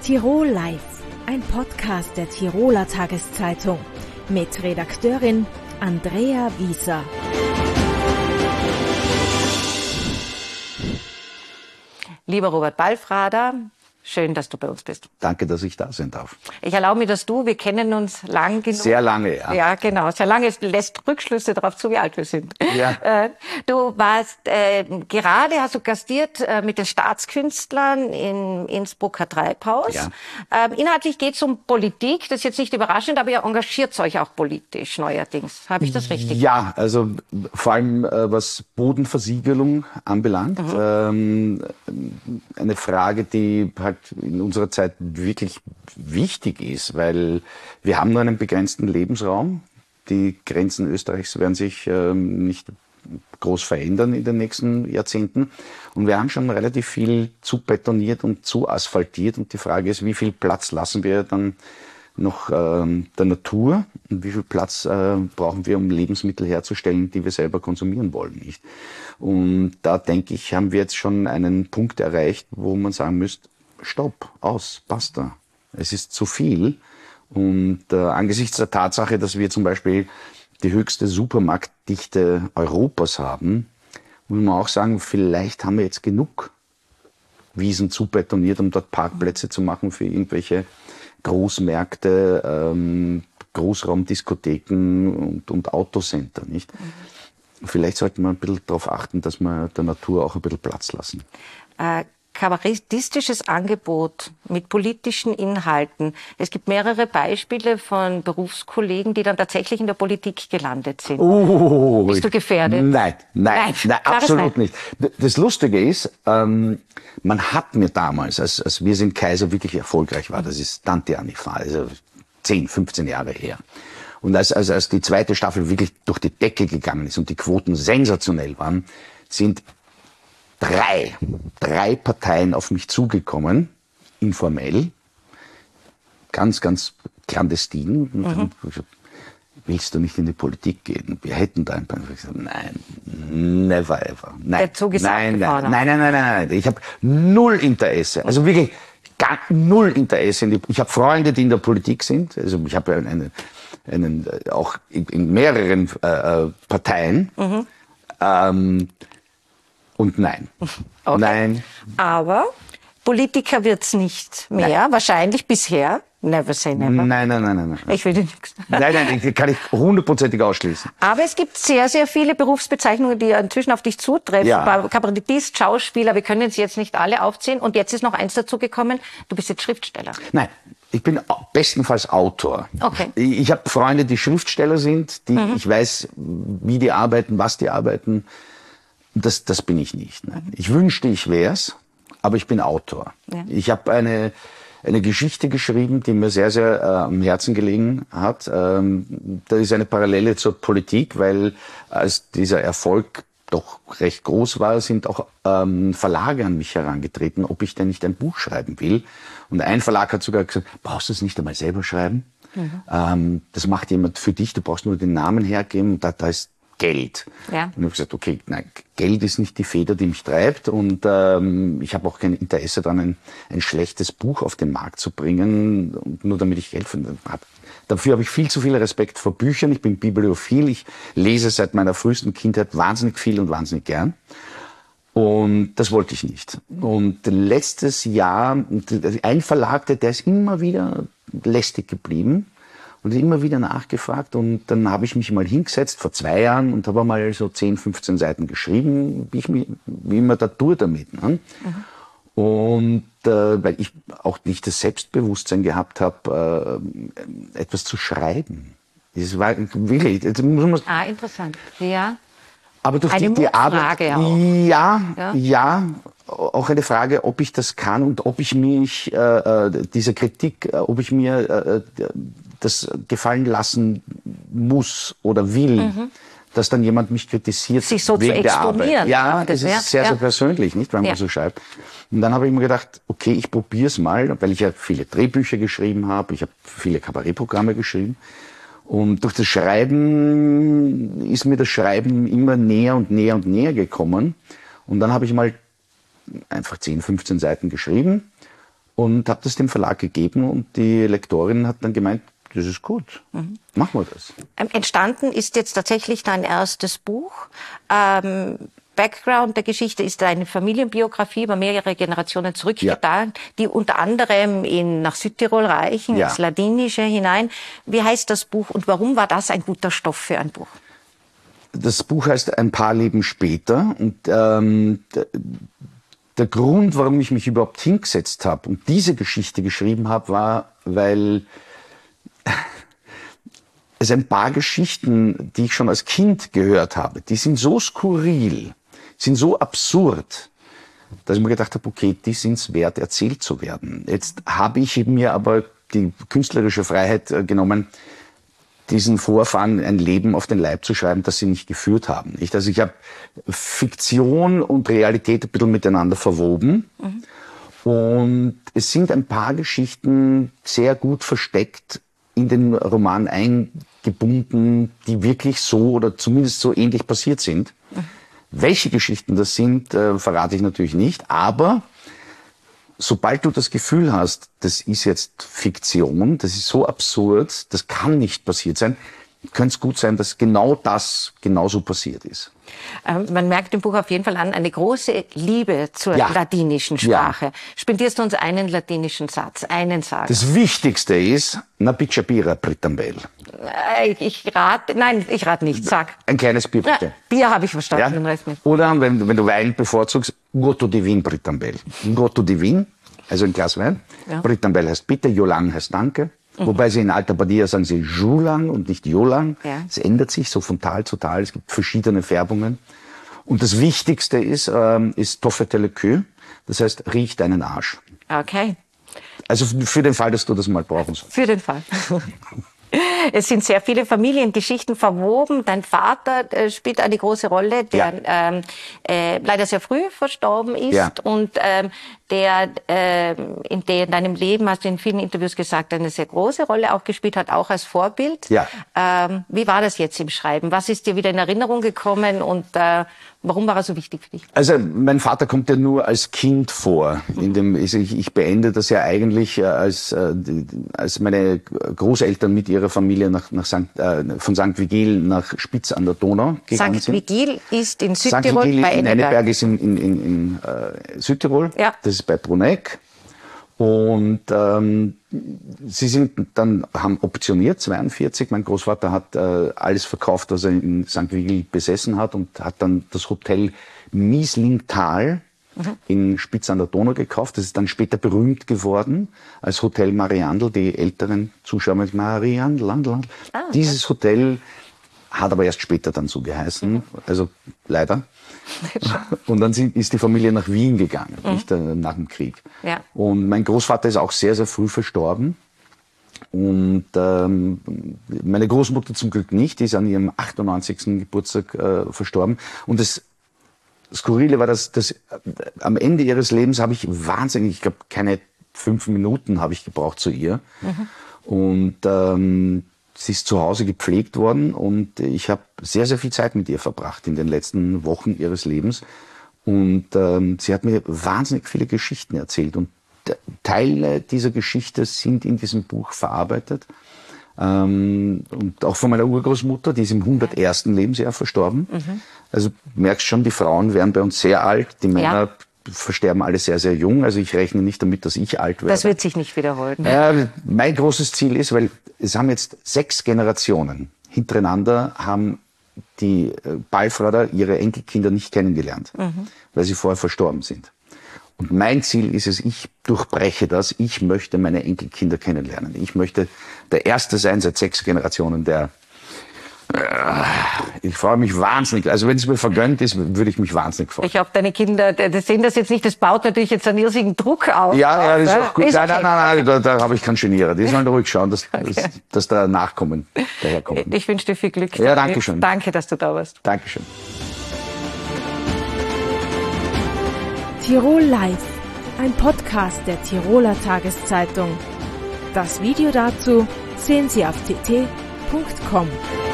Tirol Live, ein Podcast der Tiroler Tageszeitung mit Redakteurin Andrea Wieser. Lieber Robert Ballfrader, schön, dass du bei uns bist. Danke, dass ich da sein darf. Ich erlaube mir das Du, wir kennen uns lang genug. Sehr lange, ja. Ja, genau, sehr lange. Es lässt Rückschlüsse darauf zu, wie alt wir sind. Ja. Du warst gerade, hast du gastiert mit den Staatskünstlern im Innsbrucker Treibhaus. Ja. Inhaltlich geht es um Politik, das ist jetzt nicht überraschend, aber ihr engagiert euch auch politisch neuerdings. Habe ich das richtig? Ja, also vor allem was Bodenversiegelung anbelangt. Eine Frage, die halt in unserer Zeit wirklich wichtig ist, weil wir haben nur einen begrenzten Lebensraum. Die Grenzen Österreichs werden sich nicht groß verändern in den nächsten Jahrzehnten. Und wir haben schon relativ viel zu betoniert und zu asphaltiert. Und die Frage ist, wie viel Platz lassen wir dann noch der Natur und wie viel Platz brauchen wir, um Lebensmittel herzustellen, die wir selber konsumieren wollen, nicht? Und da denke ich, haben wir jetzt schon einen Punkt erreicht, wo man sagen müsste, Stopp, aus, basta. Es ist zu viel. Und angesichts der Tatsache, dass wir zum Beispiel die höchste Supermarktdichte Europas haben, muss man auch sagen, vielleicht haben wir jetzt genug Wiesen zubetoniert, um dort Parkplätze zu machen für irgendwelche Großmärkte, Großraumdiskotheken und Autocenter, nicht? Vielleicht sollte man ein bisschen darauf achten, dass wir der Natur auch ein bisschen Platz lassen. Kabarettistisches Angebot mit politischen Inhalten. Es gibt mehrere Beispiele von Berufskollegen, die dann tatsächlich in der Politik gelandet sind. Bist du gefährdet? Nein, absolut nicht. Das Lustige ist, man hat mir damals, als Wir sind Kaiser wirklich erfolgreich war, das ist Dante Anni-Fall, also 10, 15 Jahre her. Und als die zweite Staffel wirklich durch die Decke gegangen ist und die Quoten sensationell waren, sind drei Parteien auf mich zugekommen, informell, ganz clandestin. Und gesagt, willst du nicht in die Politik gehen? Wir hätten da ein paar. Ich gesagt, nein, never ever. Nein, der Zug ist abgefahren. Nein. Ich habe null Interesse. Also wirklich gar null Interesse. Ich habe Freunde, die in der Politik sind. Also ich habe einen auch in mehreren Parteien. Und nein. Okay. Nein. Aber Politiker wird's nicht mehr, Nein. Wahrscheinlich bisher. Never say never. Nein. Ich will dir nichts. Nein, die kann ich hundertprozentig ausschließen. Aber es gibt sehr, sehr viele Berufsbezeichnungen, die inzwischen auf dich zutreffen. Ja. Kabarettist, Schauspieler, wir können jetzt nicht alle aufzählen. Und jetzt ist noch eins dazugekommen, du bist jetzt Schriftsteller. Nein, ich bin bestenfalls Autor. Okay. Ich habe Freunde, die Schriftsteller sind, die ich weiß, wie die arbeiten, was die arbeiten. Das bin ich nicht. Nein. Ich wünschte, ich wär's, aber ich bin Autor. Ja. Ich habe eine Geschichte geschrieben, die mir sehr, sehr am Herzen gelegen hat. Da ist eine Parallele zur Politik, weil als dieser Erfolg doch recht groß war, sind auch Verlage an mich herangetreten, ob ich denn nicht ein Buch schreiben will. Und ein Verlag hat sogar gesagt, brauchst du es nicht einmal selber schreiben? Das macht jemand für dich, du brauchst nur den Namen hergeben, da ist Geld. Ja. Und ich habe gesagt, okay, nein, Geld ist nicht die Feder, die mich treibt, und ich habe auch kein Interesse daran, ein schlechtes Buch auf den Markt zu bringen, nur damit ich Geld habe. Dafür habe ich viel zu viel Respekt vor Büchern. Ich bin bibliophil, ich lese seit meiner frühesten Kindheit wahnsinnig viel und wahnsinnig gern. Und das wollte ich nicht. Und letztes Jahr, ein Verlag, der ist immer wieder lästig geblieben. Und immer wieder nachgefragt, und dann habe ich mich mal hingesetzt vor 2 Jahren und habe mal so 10, 15 Seiten geschrieben, wie man da tue damit. Ne? Und weil ich auch nicht das Selbstbewusstsein gehabt habe, etwas zu schreiben. Das war wirklich, das muss man. Interessant. Ja. Aber durch die Arbeit. Auch. Ja. Auch eine Frage, ob ich das kann und ob ich mich dieser Kritik, ob ich mir das gefallen lassen muss oder will, dass dann jemand mich kritisiert sich so wegen zu der Arbeit. exponieren. Ja, das ist sehr, sehr persönlich, nicht, wenn man so schreibt. Und dann habe ich mir gedacht, okay, ich probiere es mal, weil ich ja viele Drehbücher geschrieben habe, ich habe viele Kabarettprogramme geschrieben. Und durch das Schreiben ist mir das Schreiben immer näher und näher und näher gekommen. Und dann habe ich mal einfach 10, 15 Seiten geschrieben und habe das dem Verlag gegeben und die Lektorin hat dann gemeint, das ist gut, machen wir das. Entstanden ist jetzt tatsächlich dein erstes Buch. Background der Geschichte ist eine Familienbiografie über mehrere Generationen zurückgetan, die unter anderem nach Südtirol reichen, ins Ladinische hinein. Wie heißt das Buch und warum war das ein guter Stoff für ein Buch? Das Buch heißt Ein paar Leben später und der Grund, warum ich mich überhaupt hingesetzt habe und diese Geschichte geschrieben habe, war, weil es ein paar Geschichten, die ich schon als Kind gehört habe, die sind so skurril, sind so absurd, dass ich mir gedacht habe, okay, die sind es wert, erzählt zu werden. Jetzt habe ich mir aber die künstlerische Freiheit genommen, diesen Vorfahren ein Leben auf den Leib zu schreiben, das sie nicht geführt haben. Also ich habe Fiktion und Realität ein bisschen miteinander verwoben. Und es sind ein paar Geschichten sehr gut versteckt in den Roman eingebunden, die wirklich so oder zumindest so ähnlich passiert sind. Welche Geschichten das sind, verrate ich natürlich nicht, aber sobald du das Gefühl hast, das ist jetzt Fiktion, das ist so absurd, das kann nicht passiert sein, könnte es gut sein, dass genau das genauso passiert ist. Man merkt im Buch auf jeden Fall an, eine große Liebe zur ladinischen Sprache. Ja. Spendierst du uns einen ladinischen Satz, einen Satz? Das Wichtigste ist, na picciapira pritambel. Ich rate nicht, sag. Ein kleines Bier, bitte. Ja, Bier habe ich verstanden, den Rest nicht. Oder wenn du Wein bevorzugst, Gotto di vin pritambel. Gotto di vin, also ein Glas Wein. Ja. Pritambel heißt bitte, Jolang heißt danke. Wobei sie in Alta Badia sagen sie Julang und nicht Jolang. Ja. Es ändert sich so von Tal zu Tal. Es gibt verschiedene Färbungen. Und das Wichtigste ist Toffete le queue. Das heißt, riech deinen Arsch. Okay. Also für den Fall, dass du das mal brauchen sollst. Für den Fall. Es sind sehr viele Familiengeschichten verwoben. Dein Vater spielt eine große Rolle, der leider sehr früh verstorben ist und der in deinem Leben, hast du in vielen Interviews gesagt, eine sehr große Rolle auch gespielt hat, auch als Vorbild. Ja. Wie war das jetzt im Schreiben? Was ist dir wieder in Erinnerung gekommen und warum war er so wichtig für dich? Also mein Vater kommt ja nur als Kind vor. Ich beende das ja eigentlich als meine Großeltern mit ihrer Familie von St. Vigil nach Spitz an der Donau gegangen sind. St. Vigil ist in Südtirol, St. Vigil bei Enneberg ist in Südtirol. Ja. Das ist bei Bruneck. Und sie haben optioniert, 42. Mein Großvater hat alles verkauft, was er in St. Vigil besessen hat und hat dann das Hotel Mieslingtal in Spitz an der Donau gekauft. Das ist dann später berühmt geworden als Hotel Mariandl. Die älteren Zuschauer mit Mariandl. Dieses Hotel hat aber erst später dann so geheißen, also leider. Und dann ist die Familie nach Wien gegangen, nicht nach dem Krieg. Ja. Und mein Großvater ist auch sehr, sehr früh verstorben. Und meine Großmutter zum Glück nicht, die ist an ihrem 98. Geburtstag verstorben. Und das Skurrile war, dass am Ende ihres Lebens habe ich wahnsinnig, ich glaube keine 5 Minuten habe ich gebraucht zu ihr. Und sie ist zu Hause gepflegt worden und ich habe sehr, sehr viel Zeit mit ihr verbracht in den letzten Wochen ihres Lebens. Und sie hat mir wahnsinnig viele Geschichten erzählt. Und Teile dieser Geschichte sind in diesem Buch verarbeitet. Und auch von meiner Urgroßmutter, die ist im 101. Lebensjahr verstorben. Also du merkst schon, die Frauen werden bei uns sehr alt, die Männer versterben alle sehr, sehr jung. Also ich rechne nicht damit, dass ich alt werde. Das wird sich nicht wiederholen. Mein großes Ziel ist, weil es haben jetzt 6 Generationen hintereinander haben die Balfrader ihre Enkelkinder nicht kennengelernt, weil sie vorher verstorben sind. Und mein Ziel ist es, ich durchbreche das, ich möchte meine Enkelkinder kennenlernen. Ich möchte der Erste sein seit 6 Generationen, der ich freue mich wahnsinnig. Also wenn es mir vergönnt ist, würde ich mich wahnsinnig freuen. Ich glaube, deine Kinder, die sehen das jetzt nicht. Das baut natürlich jetzt einen irrsigen Druck auf. Ja, das ist auch gut. Nein, da habe ich keinen Genierer. Die sollen ruhig schauen, dass da Nachkommen daherkommen. Ich wünsche dir viel Glück. Ja, danke schön. Danke, dass du da warst. Dankeschön. Tirol Live, ein Podcast der Tiroler Tageszeitung. Das Video dazu sehen Sie auf tt.com.